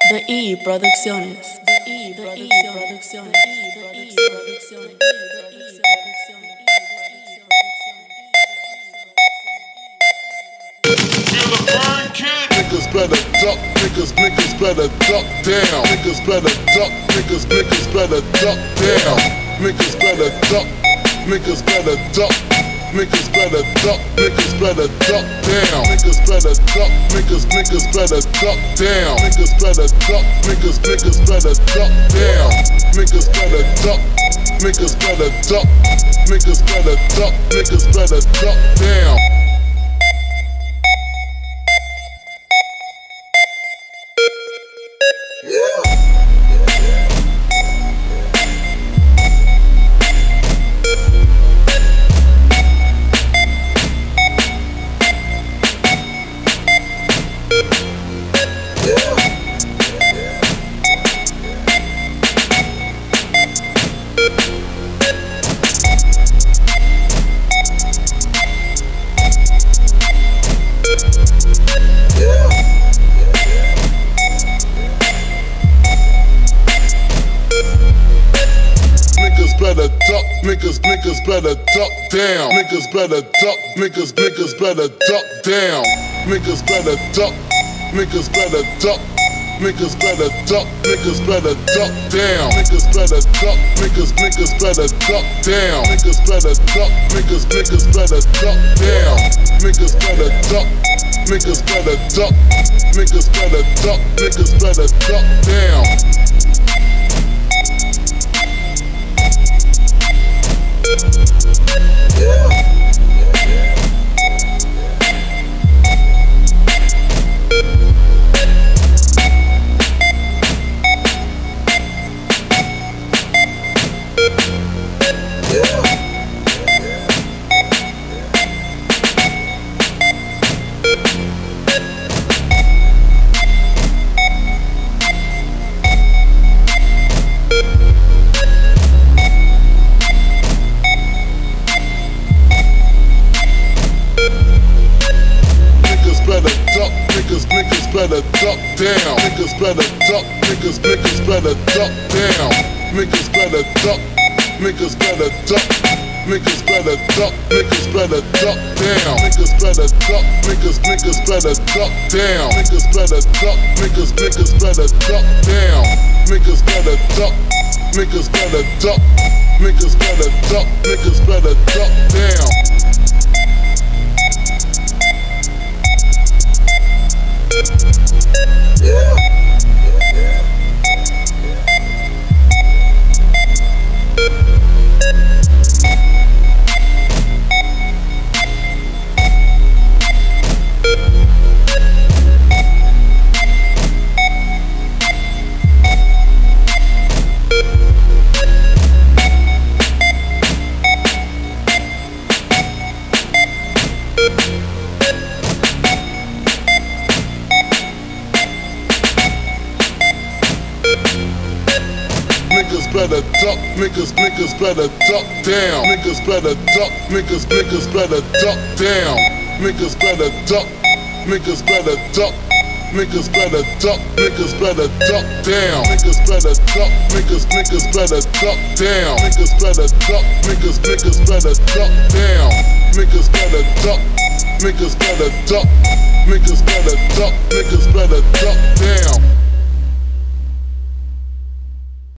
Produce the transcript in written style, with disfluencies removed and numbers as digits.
The E Producciones. The E Producciones. The E Producciones. Niggas better duck, niggas better duck down. Niggas better duck, niggas better duck down. Niggas better duck, niggas better duck. Niggas better duck, niggas better duck down. Niggas better duck, niggas better duck down. Niggas better duck, niggas better duck down. Niggas better duck, niggas better duck. Niggas better duck, niggas better duck down. Better duck, niggas better duck down. Niggas better duck, niggas better duck down. Niggas better duck, niggas better duck. Niggas better duck, niggas better duck down. Niggas better duck, niggas better duck down. Niggas better duck, niggas better duck down. Niggas better duck, niggas better duck. Niggas better duck, niggas better duck down. Niggas better duck down. Niggas better duck, niggas better duck down. Niggas better duck, niggas better duck. Niggas better duck, niggas better duck down. Niggas better duck, niggas better duck down. Niggas better duck, niggas better duck down. Niggas better duck, niggas better duck. Niggas better duck, niggas better duck down. Niggas better duck, niggas better duck down. Niggas better duck, niggas better duck down. Niggas better duck, niggas better duck. Niggas better duck, niggas better duck down. Niggas better duck, niggas better duck down. Niggas better duck, niggas better duck down. Niggas better duck, niggas better duck. Niggas better duck, niggas better duck down.